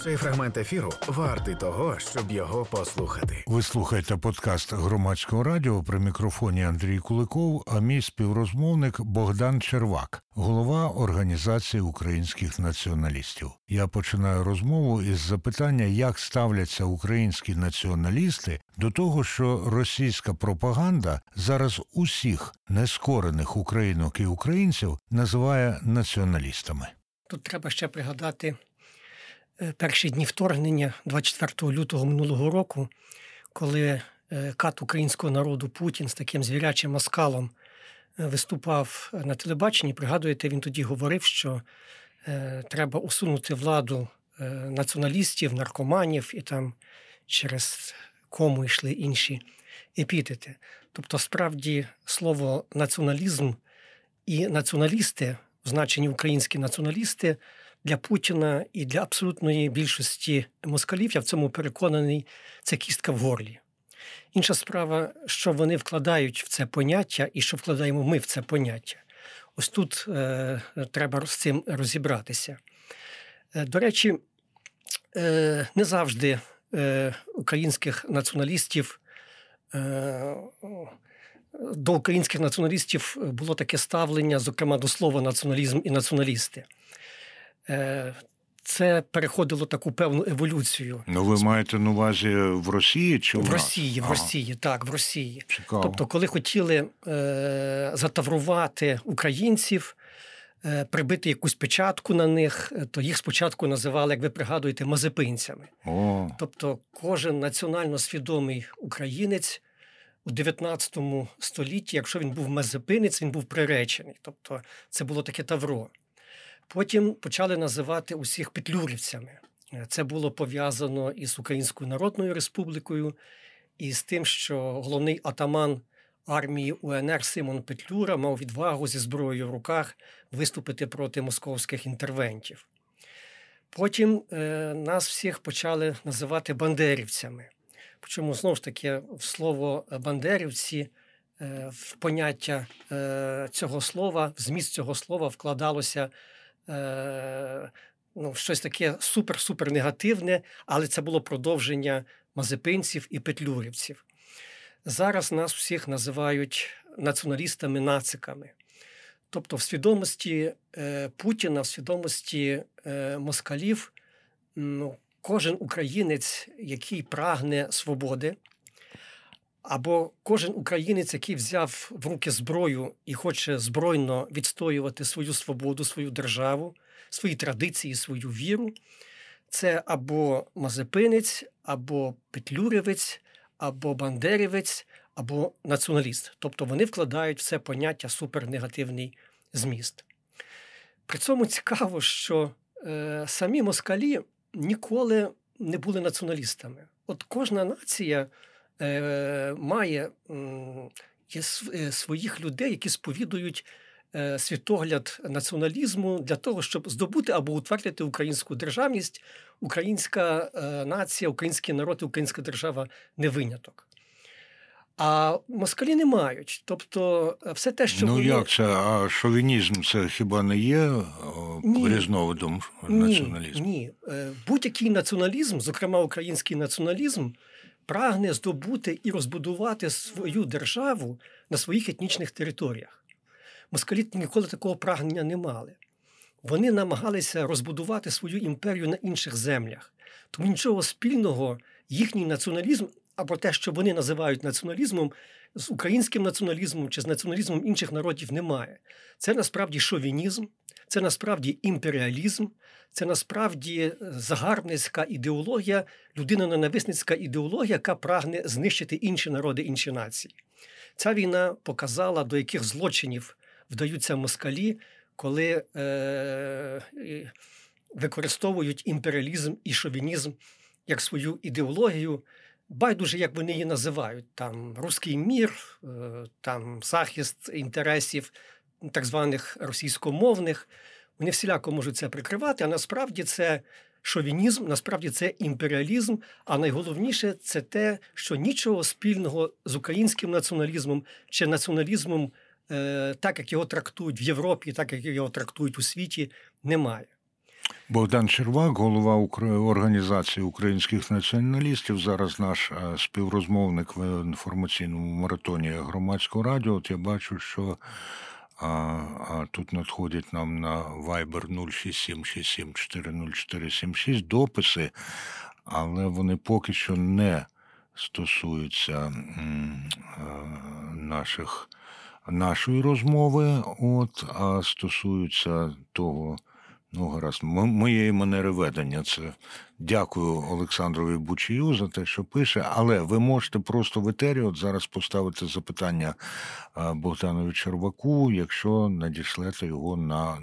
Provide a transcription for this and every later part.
Цей фрагмент ефіру вартий того, щоб його послухати. Ви слухаєте подкаст Громадського радіо, при мікрофоні Андрій Куликов, а мій співрозмовник Богдан Червак, голова Організації українських націоналістів. Я починаю розмову із запитання, як ставляться українські націоналісти до того, що російська пропаганда зараз усіх нескорених українок і українців називає націоналістами. Тут треба ще пригадати перші дні вторгнення 24 лютого минулого року, коли кат українського народу Путін з таким звірячим оскалом виступав на телебаченні. Пригадуєте, він тоді говорив, що треба усунути владу націоналістів, наркоманів, і там через кому йшли інші епітети. Тобто, справді, слово націоналізм і націоналісти, в значенні українські націоналісти, для Путіна і для абсолютної більшості москалів, я в цьому переконаний, це кістка в горлі. Інша справа, що вони вкладають в це поняття і що вкладаємо ми в це поняття. Ось тут треба з цим розібратися. До речі, не завжди українських націоналістів, до українських націоналістів було таке ставлення, зокрема до слова націоналізм і націоналісти. Це переходило таку певну еволюцію. Ну, ви маєте на увазі в Росії чи в Росії, в Росії, так, в Росії. Цікаво. Тобто, коли хотіли затаврувати українців, прибити якусь печатку на них, то їх спочатку називали, як ви пригадуєте, мазепинцями. О. Тобто, кожен національно свідомий українець у 19 столітті, якщо він був мазепинець, він був приречений. Тобто, це було таке тавро. Потім почали називати усіх петлюрівцями. Це було пов'язано із Українською Народною Республікою і з тим, що головний атаман армії УНР Симон Петлюра мав відвагу зі зброєю в руках виступити проти московських інтервентів. Потім нас всіх почали називати бандерівцями. Причому, знову ж таки, в слово «бандерівці», в поняття цього слова, в зміст цього слова вкладалося щось таке супер-супер негативне, але це було продовження мазепинців і петлюрівців. Зараз нас всіх називають націоналістами-нациками. Тобто в свідомості Путіна, в свідомості москалів, кожен українець, який прагне свободи, або кожен українець, який взяв в руки зброю і хоче збройно відстоювати свою свободу, свою державу, свої традиції, свою віру, це або мазепинець, або петлюрівець, або бандерівець, або націоналіст. Тобто вони вкладають в це поняття супернегативний зміст. При цьому цікаво, що самі москалі ніколи не були націоналістами. От кожна нація має своїх людей, які сповідують світогляд націоналізму для того, щоб здобути або утвердити українську державність. Українська нація, український народ і українська держава не виняток. А москалі не мають. Тобто все те, що як це? А шовінізм це хіба не є різновидом націоналізму? Ні. Будь-який націоналізм, зокрема український націоналізм, прагне здобути і розбудувати свою державу на своїх етнічних територіях. Москалі ніколи такого прагнення не мали. Вони намагалися розбудувати свою імперію на інших землях. Тому нічого спільного їхній націоналізм, або те, що вони називають націоналізмом, з українським націоналізмом чи з націоналізмом інших народів немає. Це насправді шовінізм, це насправді імперіалізм, це насправді загарбницька ідеологія, людиноненависницька ідеологія, яка прагне знищити інші народи, інші нації. Ця війна показала, до яких злочинів вдаються москалі, коли використовують імперіалізм і шовінізм як свою ідеологію. Байдуже, як вони її називають, там руський мір, там захист інтересів так званих російськомовних. Вони всіляко можуть це прикривати, а насправді це шовінізм, насправді це імперіалізм, а найголовніше це те, що нічого спільного з українським націоналізмом чи націоналізмом, так як його трактують в Європі, так як його трактують у світі, немає. Богдан Червак, голова Організації українських націоналістів, зараз наш співрозмовник в інформаційному маратоні Громадського радіо. От я бачу, що тут надходять нам на Viber 06767400476 дописи, але вони поки що не стосуються нашої розмови, а стосуються того, гаразд, моєї манери ведення. Це дякую Олександрові Бучію за те, що пише, але ви можете просто в етері от зараз поставити запитання Богданові Черваку, якщо надішлете його на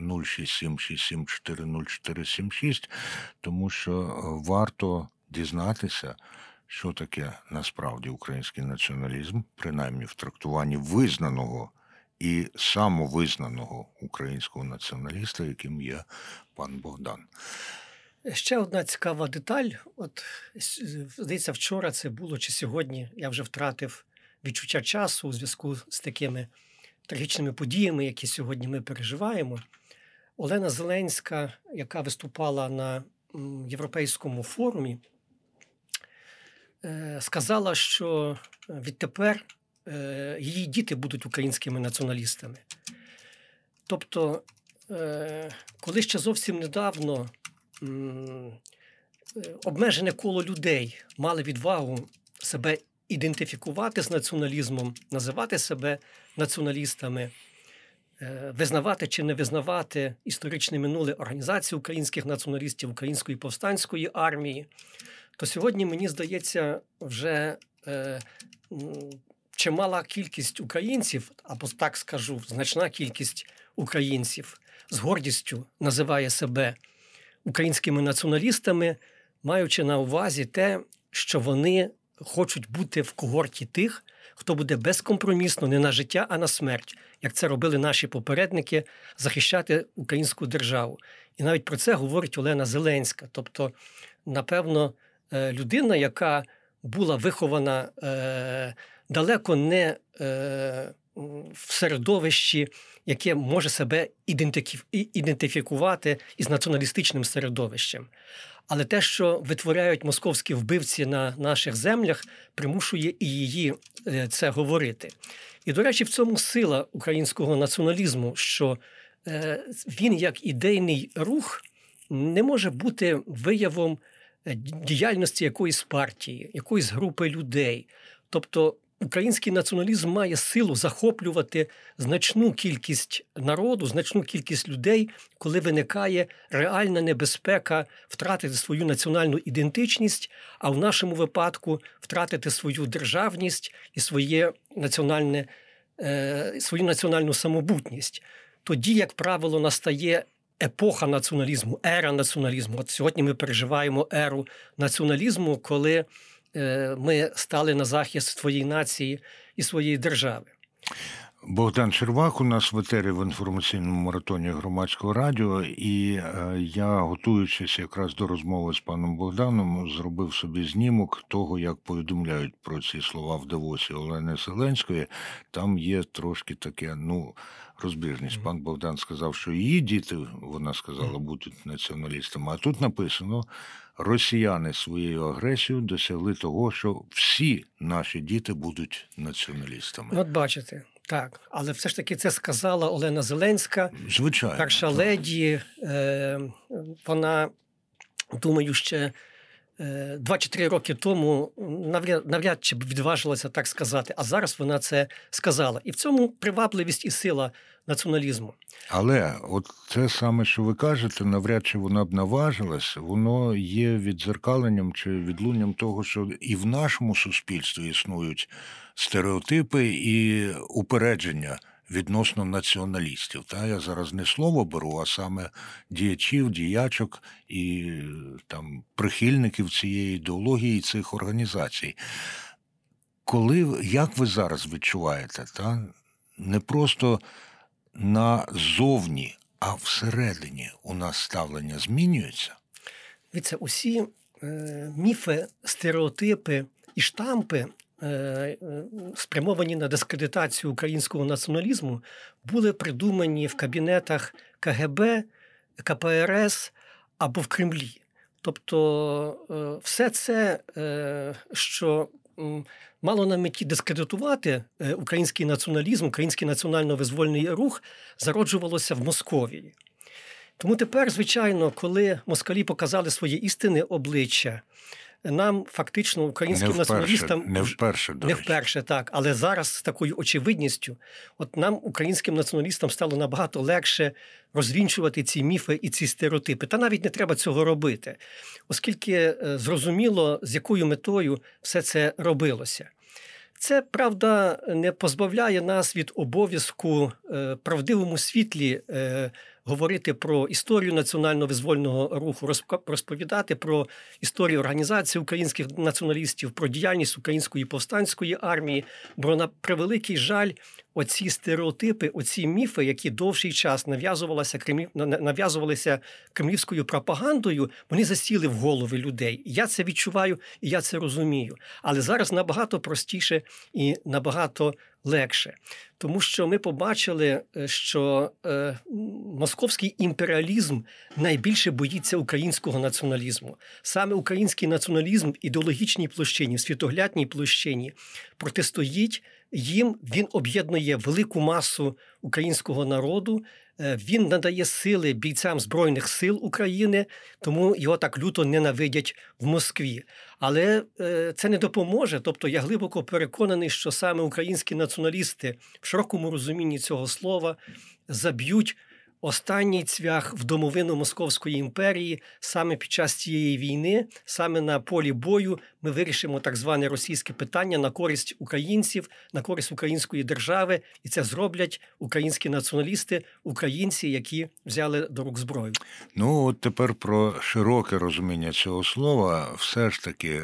06767400476, тому що варто дізнатися, що таке насправді український націоналізм, принаймні в трактуванні визнаного і самовизнаного українського націоналіста, яким є пан Богдан. Ще одна цікава деталь. От, здається, вчора це було, чи сьогодні, я вже втратив відчуття часу у зв'язку з такими трагічними подіями, які сьогодні ми переживаємо. Олена Зеленська, яка виступала на Європейському форумі, сказала, що відтепер її діти будуть українськими націоналістами. Тобто, коли ще зовсім недавно обмежене коло людей мали відвагу себе ідентифікувати з націоналізмом, називати себе націоналістами, визнавати чи не визнавати історичне минуле організації українських націоналістів, Української повстанської армії, то сьогодні, мені здається, вже чимала кількість українців, або так скажу, значна кількість українців з гордістю називає себе українськими націоналістами, маючи на увазі те, що вони хочуть бути в когорті тих, хто буде безкомпромісно не на життя, а на смерть, як це робили наші попередники, захищати українську державу. І навіть про це говорить Олена Зеленська. Тобто, напевно, людина, яка була вихована далеко не в середовищі, яке може себе ідентифікувати із націоналістичним середовищем. Але те, що витворяють московські вбивці на наших землях, примушує і її це говорити. І, до речі, в цьому сила українського націоналізму, що він як ідейний рух не може бути виявом діяльності якоїсь партії, якоїсь групи людей. Тобто український націоналізм має силу захоплювати значну кількість народу, значну кількість людей, коли виникає реальна небезпека втратити свою національну ідентичність, а в нашому випадку втратити свою державність і свою національну самобутність. Тоді, як правило, настає епоха націоналізму, ера націоналізму. От сьогодні ми переживаємо еру націоналізму, коли ми стали на захист своєї нації і своєї держави. Богдан Червак у нас в етері в інформаційному маратоні Громадського радіо, і я, готуючись якраз до розмови з паном Богданом, зробив собі знімок того, як повідомляють про ці слова в Давосі Олени Зеленської. Там є трошки таке, розбіжність. Пан Богдан сказав, що її діти, вона сказала, будуть націоналістами. А тут написано, росіяни своєю агресією досягли того, що всі наші діти будуть націоналістами. От бачите. Так, але все ж таки це сказала Олена Зеленська, звичайно, перша леді. Вона, думаю, ще 2 чи 3 роки тому навряд чи б відважилася так сказати, а зараз вона це сказала. І в цьому привабливість і сила націоналізму. Але от це саме, що ви кажете, навряд чи вона б наважилась, воно є віддзеркаленням чи відлунням того, що і в нашому суспільстві існують стереотипи і упередження відносно націоналістів. Я зараз не слово беру, а саме діячів, діячок і прихильників цієї ідеології і цих організацій. Як ви зараз відчуваєте, не просто назовні, а всередині у нас ставлення змінюється? Дивіться, усі міфи, стереотипи і штампи, спрямовані на дискредитацію українського націоналізму, були придумані в кабінетах КГБ, КПРС, або в Кремлі. Тобто все це, що мало на меті дискредитувати український націоналізм, український національно-визвольний рух, зароджувалося в Московії. Тому тепер, звичайно, коли москалі показали своє істинне обличчя, нам фактично, українським націоналістам... Не вперше, так. Але зараз з такою очевидністю, от нам, українським націоналістам, стало набагато легше розвінчувати ці міфи і ці стереотипи. Та навіть не треба цього робити, оскільки зрозуміло, з якою метою все це робилося. Це, правда, не позбавляє нас від обов'язку в правдивому світлі говорити про історію національно-визвольного руху, розповідати про історію організації українських націоналістів, про діяльність Української повстанської армії, бо на превеликий жаль оці стереотипи, оці міфи, які довший час нав'язувалися кремлівською пропагандою, вони засіли в голови людей. Я це відчуваю і я це розумію. Але зараз набагато простіше і набагато легше. Тому що ми побачили, що московський імперіалізм найбільше боїться українського націоналізму. Саме український націоналізм в ідеологічній площині, в світоглядній площині протистоїть їм, він об'єднує велику масу українського народу, він надає сили бійцям Збройних сил України, тому його так люто ненавидять в Москві. Але це не допоможе. Тобто я глибоко переконаний, що саме українські націоналісти в широкому розумінні цього слова заб'ють останній цвях в домовину Московської імперії. Саме під час цієї війни, саме на полі бою ми вирішимо так зване російське питання на користь українців, на користь української держави. І це зроблять українські націоналісти, українці, які взяли до рук зброю. Ну, от тепер про широке розуміння цього слова. Все ж таки,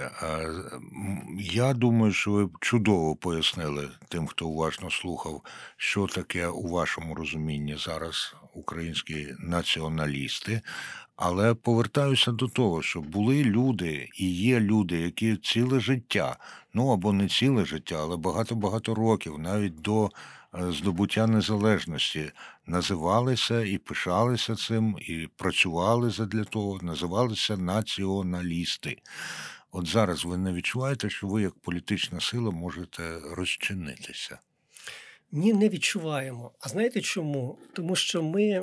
я думаю, що ви чудово пояснили тим, хто уважно слухав, що таке у вашому розумінні зараз українські націоналісти. Але повертаюся до того, що були люди і є люди, які ціле життя, ну або не ціле життя, але багато-багато років, навіть до здобуття незалежності, називалися і пишалися цим, і працювали задля того, називалися націоналісти. От зараз ви не відчуваєте, що ви як політична сила можете розчинитися? Ні, не відчуваємо. А знаєте чому? Тому що ми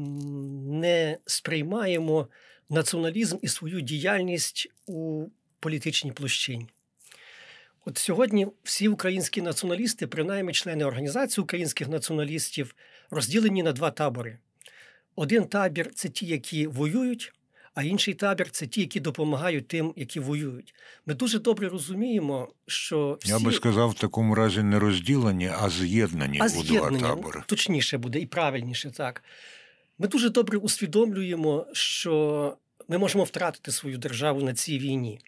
не сприймаємо націоналізм і свою діяльність у політичній площині. От сьогодні всі українські націоналісти, принаймні члени Організації українських націоналістів, розділені на два табори. Один табір – це ті, які воюють, а інший табір – це ті, які допомагають тим, які воюють. Ми дуже добре розуміємо, що всі... Я би сказав, в такому разі не розділені, а з'єднані у два табори. Точніше буде і правильніше, так. Ми дуже добре усвідомлюємо, що ми можемо втратити свою державу на цій війні.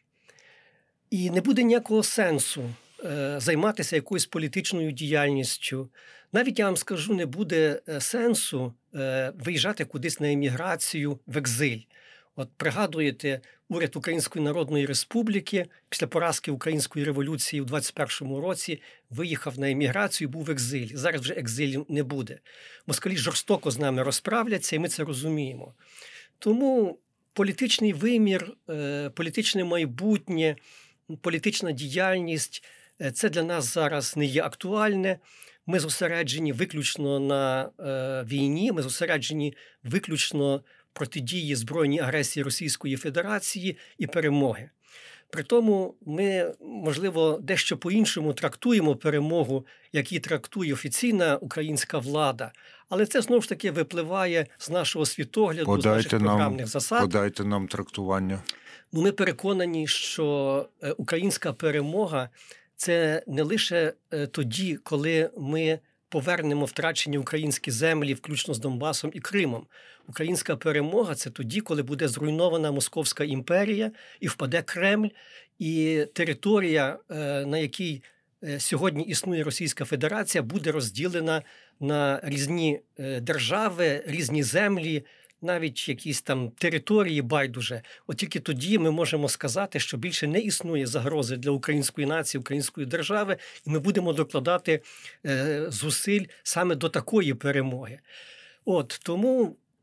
І не буде ніякого сенсу займатися якоюсь політичною діяльністю. Навіть, я вам скажу, не буде сенсу виїжджати кудись на еміграцію в екзиль. От пригадуєте, уряд Української Народної Республіки після поразки Української революції у 21-му році виїхав на еміграцію, був в екзилі. Зараз вже екзилю не буде. Москалі жорстоко з нами розправляться, і ми це розуміємо. Тому політичний вимір, політичне майбутнє, політична діяльність – це для нас зараз не є актуальне. Ми зосереджені виключно на війні, ми зосереджені виключно протидії збройній агресії Російської Федерації і перемоги. Притому ми, можливо, дещо по-іншому трактуємо перемогу, як її трактує офіційна українська влада. Але це, знову ж таки, випливає з нашого світогляду, з наших програмних засад. Подайте нам трактування. Ми переконані, що українська перемога – це не лише тоді, коли ми повернемо втрачені українські землі, включно з Донбасом і Кримом. Українська перемога – це тоді, коли буде зруйнована Московська імперія і впаде Кремль, і територія, на якій сьогодні існує Російська Федерація, буде розділена на різні держави, різні землі, навіть якісь там території байдуже. От тільки тоді ми можемо сказати, що більше не існує загрози для української нації, української держави, і ми будемо докладати зусиль саме до такої перемоги. От, тому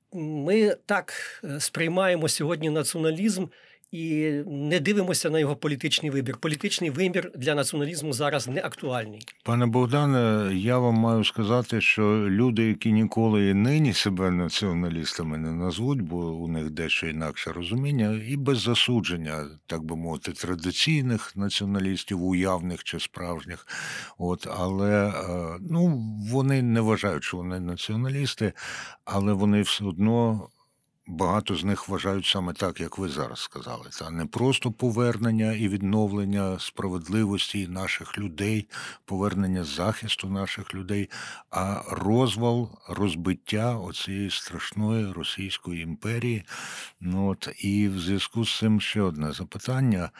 ми так сприймаємо сьогодні націоналізм і не дивимося на його політичний вибір. Політичний вибір для націоналізму зараз не актуальний. Пане Богдане, я вам маю сказати, що люди, які ніколи і нині себе націоналістами не назвуть, бо у них дещо інакше розуміння, і без засудження, так би мовити, традиційних націоналістів, уявних чи справжніх. Але вони не вважають, що вони націоналісти, але вони все одно... Багато з них вважають саме так, як ви зараз сказали. Це не просто повернення і відновлення справедливості наших людей, повернення захисту наших людей, а розвал, розбиття оцієї страшної Російської імперії. І в зв'язку з цим ще одне запитання.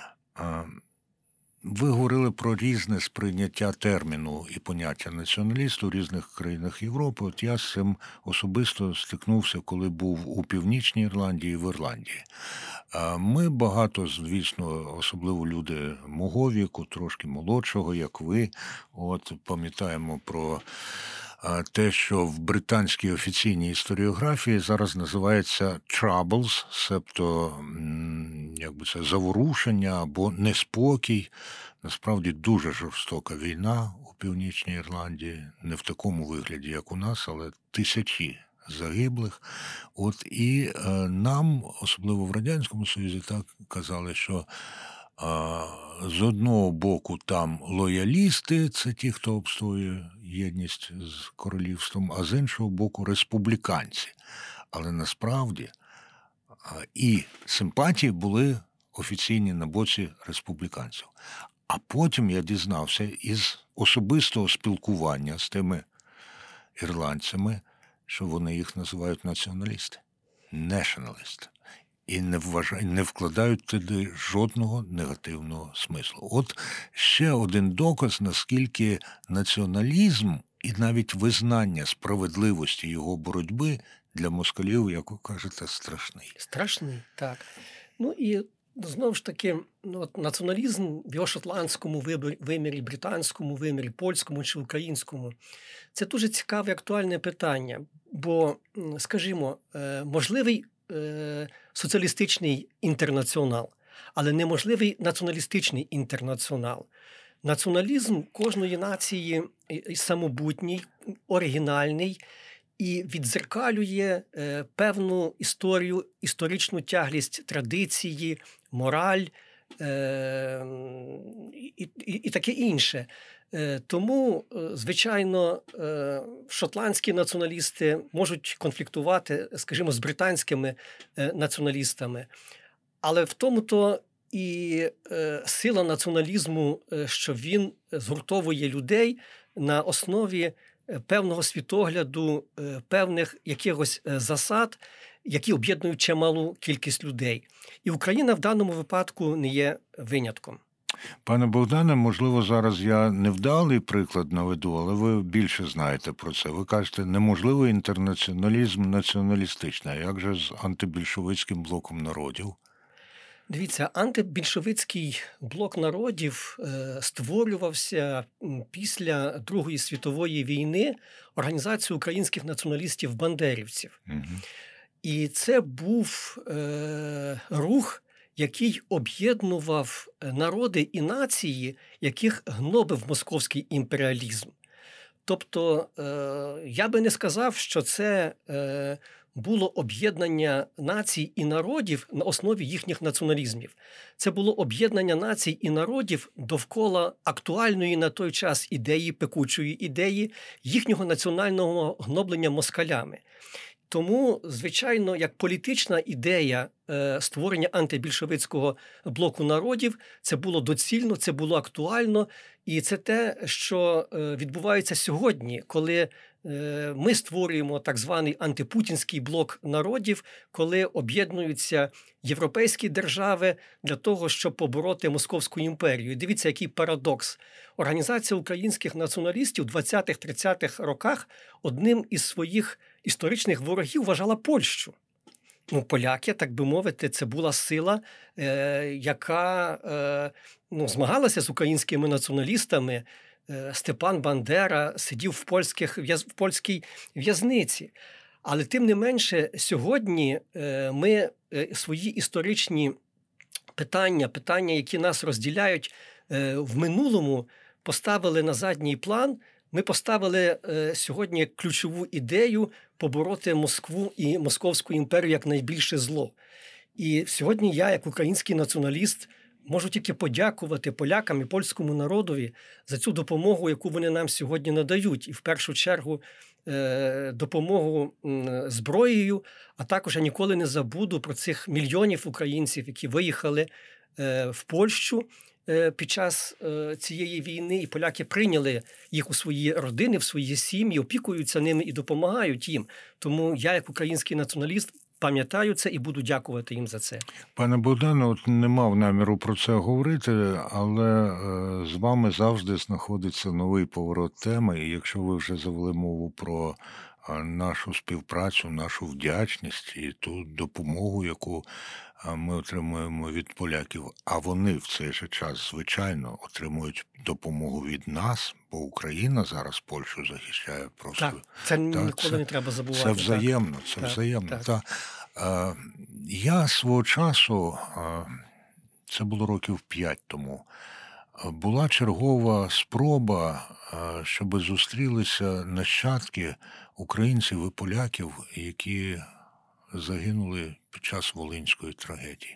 Ви говорили про різне сприйняття терміну і поняття націоналіст у різних країнах Європи. От я з цим особисто стикнувся, коли був у Північній Ірландії і в Ірландії. Ми багато, звісно, особливо люди мого віку, трошки молодшого, як ви, пам'ятаємо про те, що в британській офіційній історіографії зараз називається troubles, себто заворушення або неспокій. Насправді дуже жорстока війна у Північній Ірландії, не в такому вигляді, як у нас, але тисячі загиблих. І нам, особливо в Радянському Союзі, так казали, що з одного боку там лоялісти, це ті, хто обстоює єдність з королівством, а з іншого боку республіканці. Але насправді і симпатії були офіційні на боці республіканців. А потім я дізнався із особистого спілкування з тими ірландцями, що вони їх називають націоналісти, націоналісти. І не вкладають туди жодного негативного смислу. Ще один доказ, наскільки націоналізм і навіть визнання справедливості його боротьби для москалів, як ви кажете, страшний. Страшний, так. І знову ж таки, націоналізм в його шотландському вимірі, британському вимірі, польському чи українському – це дуже цікаве і актуальне питання. Бо, скажімо, можливий соціалістичний інтернаціонал, але неможливий націоналістичний інтернаціонал. Націоналізм кожної нації самобутній, оригінальний і віддзеркалює певну історію, історичну тяглість традиції, мораль і таке інше. Тому, звичайно, шотландські націоналісти можуть конфліктувати, скажімо, з британськими націоналістами. Але в тому-то і сила націоналізму, що він згуртовує людей на основі певного світогляду, певних якихось засад, які об'єднують чималу кількість людей. І Україна в даному випадку не є винятком. Пане Богдане, можливо, зараз я невдалий приклад наведу, але ви більше знаєте про це. Ви кажете, неможливий інтернаціоналізм націоналістичний. А як же з антибільшовицьким блоком народів? Дивіться, антибільшовицький блок народів створювався після Другої світової війни Організацією українських націоналістів-бандерівців. Угу. І це був рух, який об'єднував народи і нації, яких гнобив московський імперіалізм. Тобто, я би не сказав, що це було об'єднання націй і народів на основі їхніх націоналізмів. Це було об'єднання націй і народів довкола актуальної на той час ідеї, пекучої ідеї, їхнього національного гноблення москалями. Тому, звичайно, як політична ідея створення антибільшовицького блоку народів, це було доцільно, це було актуально. І це те, що відбувається сьогодні, коли ми створюємо так званий антипутінський блок народів, коли об'єднуються європейські держави для того, щоб побороти Московську імперію. І дивіться, який парадокс. Організація українських націоналістів в 20-30-х роках одним із своїх історичних ворогів вважала Польщу. Поляки, так би мовити, це була сила, яка змагалася з українськими націоналістами. Степан Бандера сидів в польській в'язниці. Але тим не менше, сьогодні ми свої історичні питання, які нас розділяють в минулому, поставили на задній план. Ми поставили сьогодні ключову ідею побороти Москву і Московську імперію як найбільше зло. І сьогодні я, як український націоналіст, можу тільки подякувати полякам і польському народові за цю допомогу, яку вони нам сьогодні надають. І в першу чергу допомогу зброєю, а також я ніколи не забуду про цих мільйонів українців, які виїхали в Польщу під час цієї війни, і поляки прийняли їх у свої родини, в свої сім'ї, опікуються ними і допомагають їм. Тому я, як український націоналіст, пам'ятаю це і буду дякувати їм за це. Пане Богдане, от не мав наміру про це говорити, але з вами завжди знаходиться новий поворот теми. І якщо ви вже завели мову про нашу співпрацю, нашу вдячність і ту допомогу, яку ми отримуємо від поляків, а вони в цей же час, звичайно, отримують допомогу від нас, бо Україна зараз Польщу захищає просто. Так, це ніколи не треба забувати. Це взаємно, це так, взаємно. Так. Я свого часу, це було років 5 тому, була чергова спроба, щоб зустрілися нащадки українців і поляків, які загинули під час Волинської трагедії.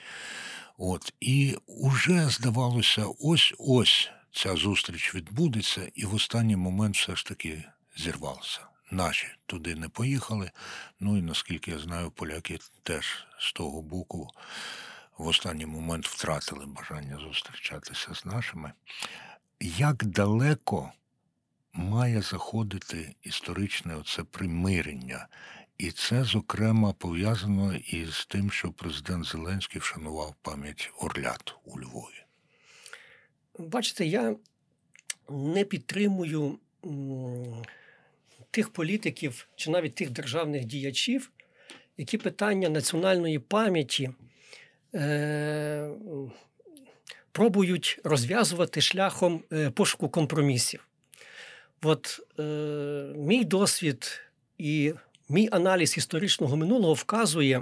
І уже здавалося, ось ця зустріч відбудеться, і в останній момент все ж таки зірвалося. Наші туди не поїхали, і, наскільки я знаю, поляки теж з того боку в останній момент втратили бажання зустрічатися з нашими. Як далеко має заходити історичне оце примирення? І це, зокрема, пов'язано із тим, що президент Зеленський вшанував пам'ять орлят у Львові. Бачите, я не підтримую тих політиків чи навіть тих державних діячів, які питання національної пам'яті пробують розв'язувати шляхом пошуку компромісів. Мій досвід і мій аналіз історичного минулого вказує,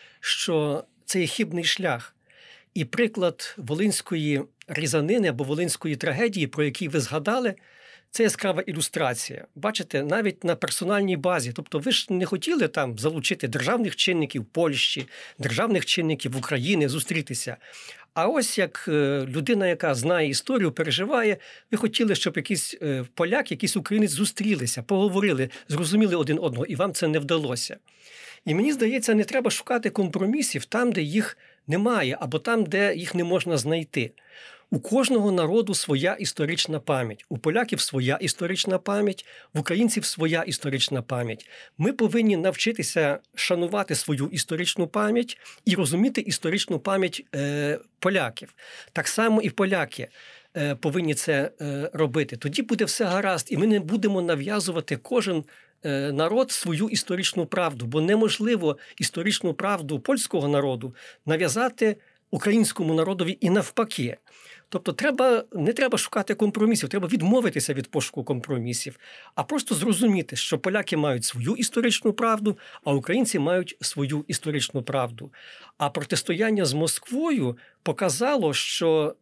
що це є хибний шлях. І приклад Волинської різанини або Волинської трагедії, про який ви згадали, це яскрава ілюстрація. Бачите, навіть на персональній базі. Тобто ви ж не хотіли там залучити державних чинників Польщі, державних чинників України, зустрітися. А ось як людина, яка знає історію, переживає, ви хотіли, щоб якийсь поляк, якийсь українець зустрілися, поговорили, зрозуміли один одного, і вам це не вдалося. І мені здається, не треба шукати компромісів там, де їх немає, або там, де їх не можна знайти. У кожного народу своя історична пам'ять. У поляків своя історична пам'ять, в українців своя історична пам'ять. Ми повинні навчитися шанувати свою історичну пам'ять і розуміти історичну пам'ять поляків. Так само і поляки повинні це робити. Тоді буде все гаразд, і ми не будемо нав'язувати кожен народ свою історичну правду, бо неможливо історичну правду польського народу нав'язати українському народові і навпаки. Тобто не треба шукати компромісів, треба відмовитися від пошуку компромісів, а просто зрозуміти, що поляки мають свою історичну правду, а українці мають свою історичну правду. А протистояння з Москвою показало, що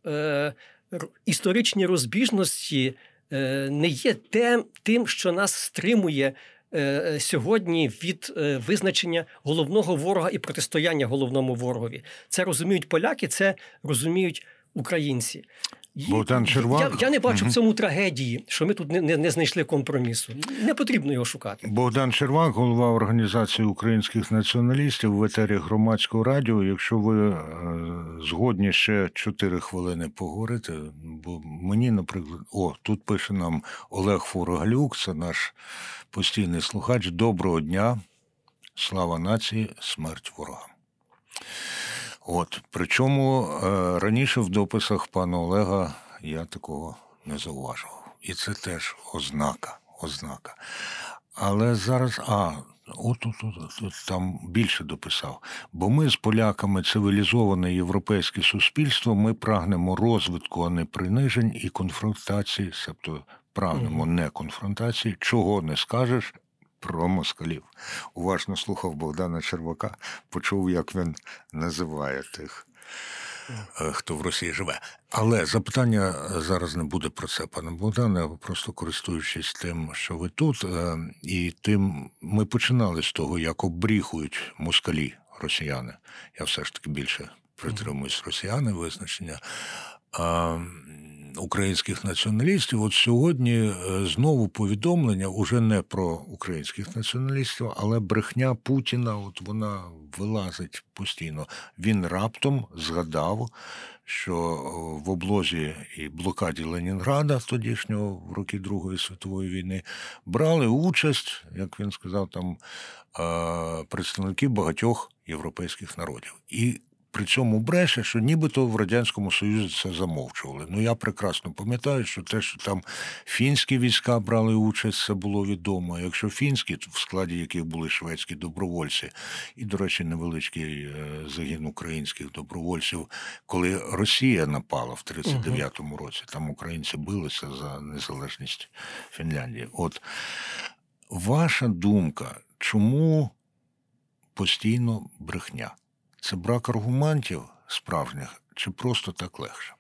історичні розбіжності не є тим, що нас стримує сьогодні від визначення головного ворога і протистояння головному ворогові. Це розуміють поляки, це розуміють українці. Богдан Червак. Я не бачу в цьому трагедії, що ми тут не знайшли компромісу. Не потрібно його шукати. Богдан Червак, голова Організації українських націоналістів в етері Громадського радіо. Якщо ви згодні ще 4 хвилини поговорити, бо мені, наприклад, тут пише нам Олег Фургалюк, це наш постійний слухач. Доброго дня, слава нації, смерть ворогам. Причому раніше в дописах пана Олега я такого не зауважував. І це теж ознака. Але зараз, там більше дописав. Бо ми з поляками цивілізоване європейське суспільство, ми прагнемо розвитку, а не принижень і конфронтації, тобто прагнемо не конфронтації, чого не скажеш про москалів. Уважно слухав Богдана Червака, почув, як він називає тих, хто в Росії живе. Але запитання зараз не буде про це, пане Богдане, просто користуючись тим, що ви тут, і тим ми починали з того, як обріхують москалі росіяни. Я все ж таки більше притримуюсь росіяни визначення. Українських націоналістів. От сьогодні знову повідомлення уже не про українських націоналістів, але брехня Путіна, от вона вилазить постійно. Він раптом згадав, що в облозі і блокаді Ленінграда тодішнього в роки Другої світової війни брали участь, як він сказав, там представники багатьох європейських народів. І при цьому бреше, що нібито в Радянському Союзі це замовчували. Ну, я прекрасно пам'ятаю, що те, що там фінські війська брали участь, це було відомо. А якщо фінські, в складі яких були шведські добровольці, і, до речі, невеличкий загін українських добровольців, коли Росія напала в 1939 році, там українці билися за незалежність Фінляндії. От ваша думка, чому постійно брехня? Це брак аргументів справжніх чи просто так легше?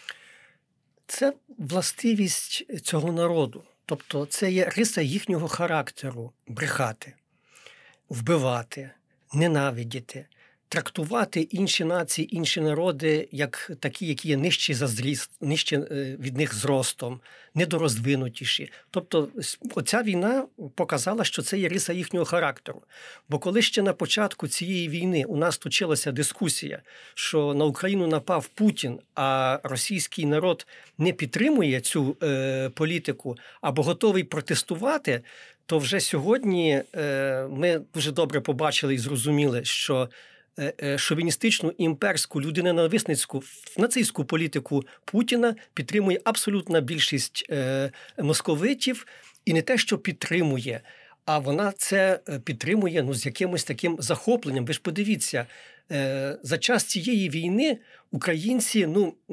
Це властивість цього народу. Тобто це є риса їхнього характеру – брехати, вбивати, ненавидіти, трактувати інші нації, інші народи як такі, які є нижчі за зріст, нижче від них зростом, недорозвинутіші. Тобто оця війна показала, що це є риса їхнього характеру. Бо коли ще на початку цієї війни у нас точилася дискусія, що на Україну напав Путін, а російський народ не підтримує цю політику або готовий протестувати, то вже сьогодні ми дуже добре побачили і зрозуміли, що шовіністичну, імперську, людиноненависницьку, нацистську політику Путіна підтримує абсолютна більшість московитів. І не те, що підтримує, а вона це підтримує з якимось таким захопленням. Ви ж подивіться, за час цієї війни українці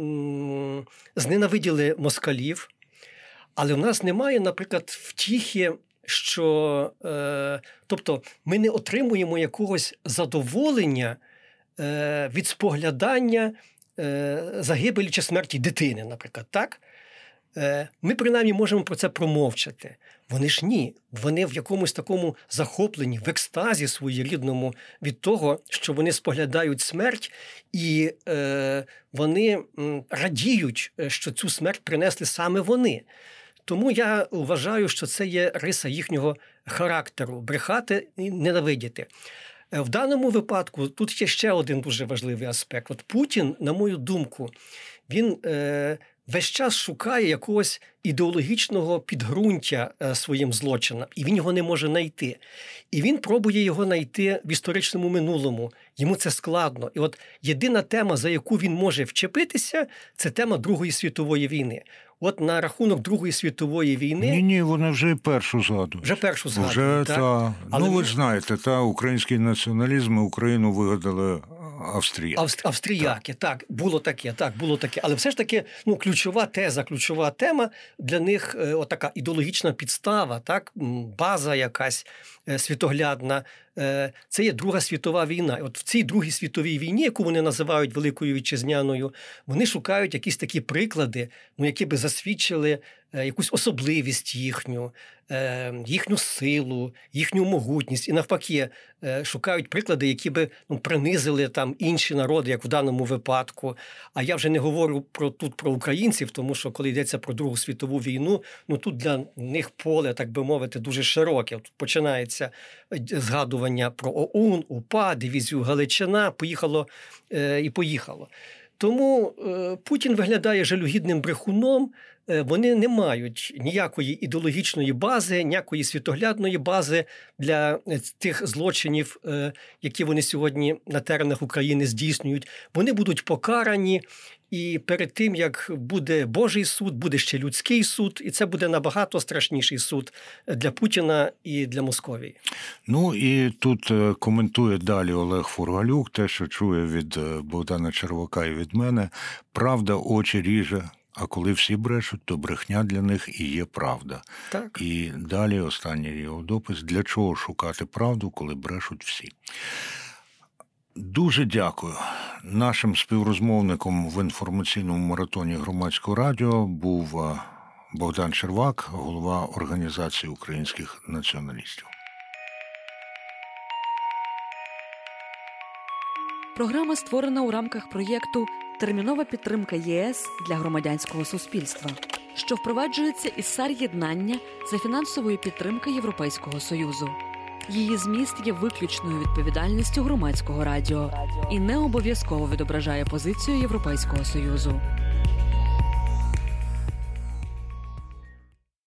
зненавиділи москалів, але в нас немає, наприклад, втіхи, що, тобто, ми не отримуємо якогось задоволення від споглядання загибелі чи смерті дитини, наприклад, так? Ми, принаймні, можемо про це промовчати. Вони ж ні. Вони в якомусь такому захопленні, в екстазі своєрідному від того, що вони споглядають смерть, і вони радіють, що цю смерть принесли саме вони. Тому я вважаю, що це є риса їхнього характеру – брехати і ненавидіти. В даному випадку тут є ще один дуже важливий аспект. От Путін, на мою думку, він весь час шукає якогось ідеологічного підґрунтя своїм злочинам, і він його не може знайти. І він пробує його знайти в історичному минулому. Йому це складно. І от єдина тема, за яку він може вчепитися, це тема Другої світової війни. От на рахунок Другої світової війни... Ні, вони вже і першу згадують. Вже першу згадують, так? Але ви ж знаєте, український націоналізм і Україну вигадали австріяки. Австріяки, так, було таке. Але все ж таки, ключова теза, ключова тема для них отака ідеологічна підстава, так, база якась світоглядна. Це є Друга світова війна. І от в цій Другій світовій війні, яку вони називають Великою Вітчизняною, вони шукають якісь такі приклади, які би засвідчили якусь особливість їхню силу, їхню могутність. І навпаки, шукають приклади, які би принизили там інші народи, як в даному випадку. А я вже не говорю тут про українців, тому що коли йдеться про Другу світову війну, тут для них поле, так би мовити, дуже широке. Тут починається згадування про ОУН, УПА, дивізію Галичина, поїхало. Тому Путін виглядає жалюгідним брехуном, вони не мають ніякої ідеологічної бази, ніякої світоглядної бази для тих злочинів, які вони сьогодні на теренах України здійснюють. Вони будуть покарані, і перед тим, як буде Божий суд, буде ще людський суд, і це буде набагато страшніший суд для Путіна і для Московії. І тут коментує далі Олег Фургалюк, те, що чує від Богдана Червака і від мене. Правда очі ріже, А коли всі брешуть, то брехня для них і є правда. Так. І далі останній його допис: для чого шукати правду, коли брешуть всі? Дуже дякую. Нашим співрозмовником в інформаційному маратоні Громадського радіо був Богдан Червак, голова Організації українських націоналістів. Програма створена у рамках проєкту «Термінова підтримка ЄС для громадянського суспільства», що впроваджується із САР-єднання за фінансової підтримки Європейського Союзу. Її зміст є виключною відповідальністю Громадського радіо і не обов'язково відображає позицію Європейського Союзу.